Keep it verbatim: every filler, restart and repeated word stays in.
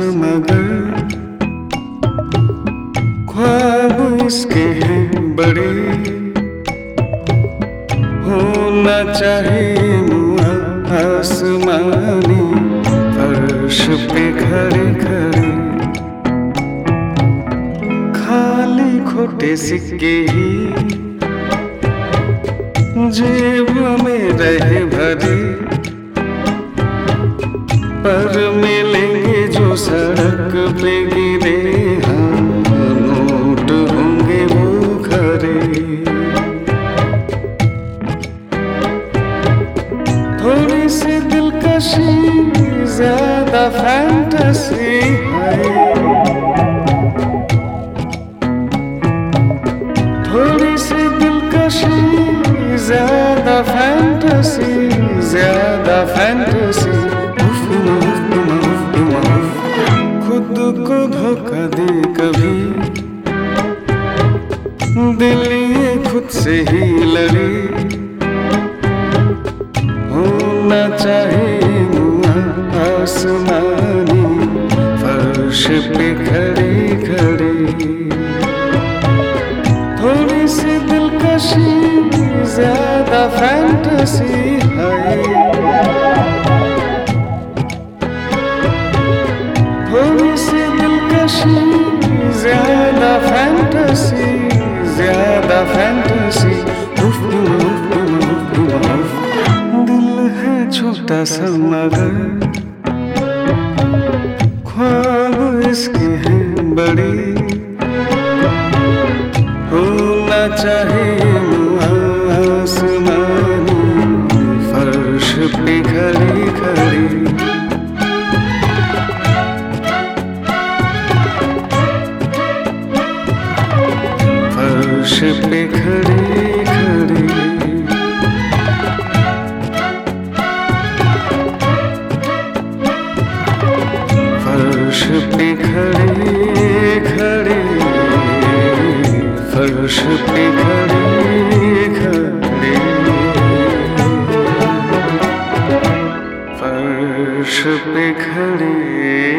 मगर ख्वाब इसके हैं बड़े, होना चाहिए मुआ आसमानी फर्श पे खड़े खड़े। खाली खोटे सिक्के ही जेब में रहे भरे, पर मिलेंगे जो सड़क पे गिरे, हाँ नोट होंगे वो खरे। थोड़ी सी दिलकशी ज्यादा फैंटेसी है, थोड़ी सी दिलकशी ज्यादा फैंटेसी, ज्यादा फैंटेसी। खुद को धोखा दे कभी, दिल ये खुद से ही लड़े, होना चाहिए मुआ आसमानी फर्श पे खड़े खड़े। थोड़ी सी दिलकशी ज्यादा फैंटेसी है, थोड़ी सी दिलकशी ज्यादा फैंटेसी, ज्यादा फैंटेसी। उफ उफ उफ उफ। दिल है छोटा सा मगर ख्वाब इसके हैं बड़े, होना चाहिए मुआ आसमानी फर्श पे खड़े खड़े। फर्श पे खड़े खड़े, फर्श पे खड़े खड़े, फर्श पे खड़े खड़े, फर्श पे खड़े।